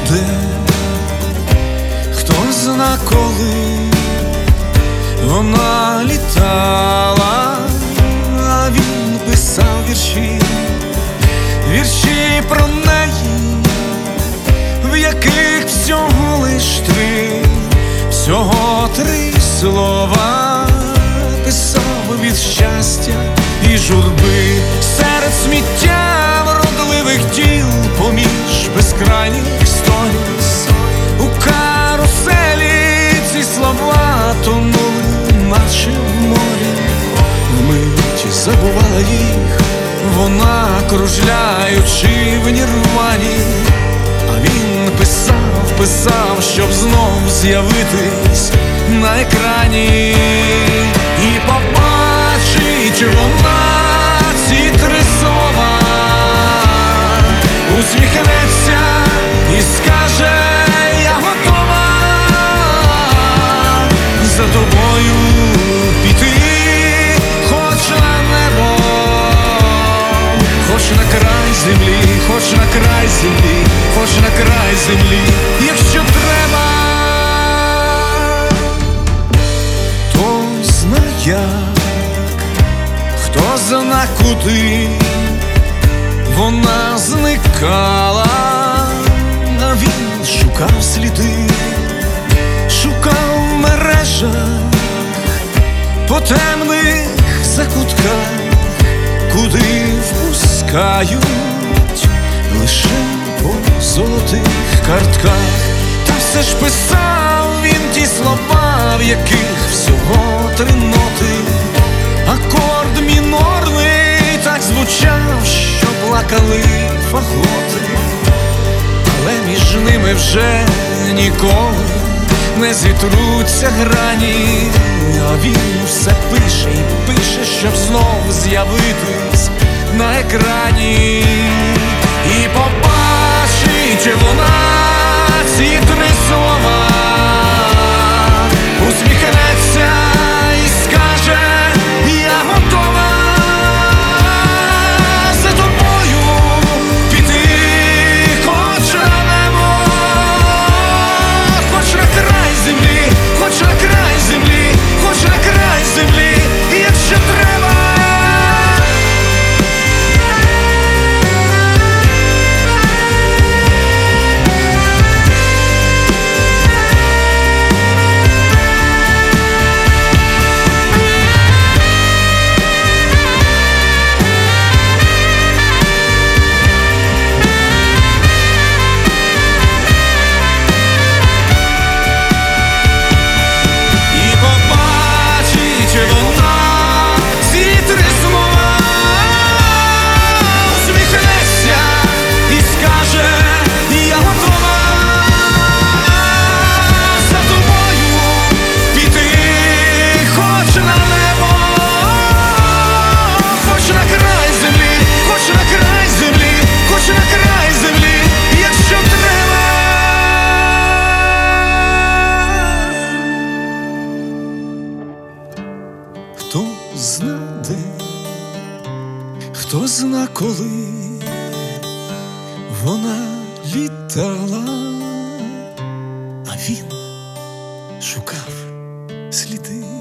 де, хто зна коли вона літала, а він писав вірші, вірші про неї, в яких всього лиш всього три слова. Писав від щастя і журби, серед сміття вродливих діл, поміж безкрайніх сторіс. У каруселі ці слова тонули, наче в морі. Вмить забувала їх вона, кружляючи в нірвані. А він писав, щоб знов з'явитись на екрані. І побачить вона ці три слова, усміхнеться і скаже: я готова за тобою піти, хоч на небо, хоч на край землі, хоч на край землі, хоч на край землі, якщо треба. Хто зна як, хто зна куди вона зникала, а він шукав сліди, шукав в мережах, по темних закутках, куди впускають лише по золотих картках. Та все ж писав він ті слова, в яких всього три ноти. Акорд мінорний так звучав, що плакали фаготи. Але між ними вже ніколи не зітруться грані. А він все пише і пише, щоб знов з'явитись на екрані. І побачить вона ці три слова, усміхнеться і скаже: я готова за тобою піти, хоч на небо, хоч на край землі, хоч на край землі, хоч на край землі, якщо треба. Хто зна де, хто зна коли вона літала, а він шукав сліди.